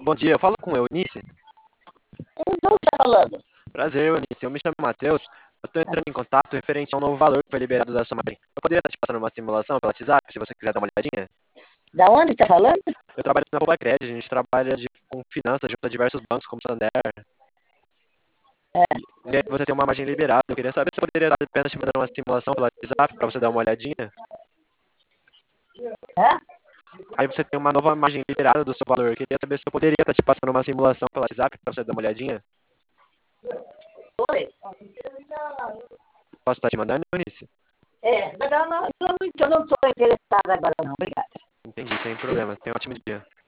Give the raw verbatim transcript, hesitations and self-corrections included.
bom dia. Eu falo com Eunice. Então, tá falando? Prazer, Eunice. Eu me chamo Matheus. Eu estou entrando em contato referente a um novo valor que foi liberado da sua madrinha. Eu poderia estar te passando uma simulação pelo WhatsApp, se você quiser dar uma olhadinha? Da onde tá falando? Eu trabalho na Popular a gente trabalha de- com finanças junto a diversos bancos, como Santander. É. E aí você tem uma margem liberada. Eu queria saber se eu poderia dar apenas te mandar uma simulação pelo WhatsApp para você dar uma olhadinha. É? Aí você tem uma nova margem liberada do seu valor. Eu queria saber se eu poderia estar te passando uma simulação pelo WhatsApp para você dar uma olhadinha. Oi. Posso estar te mandando, Eunice? É, mas eu não, eu não, eu não tô interessada agora não, obrigada. Entendi, sem problema. Tenha um ótimo dia.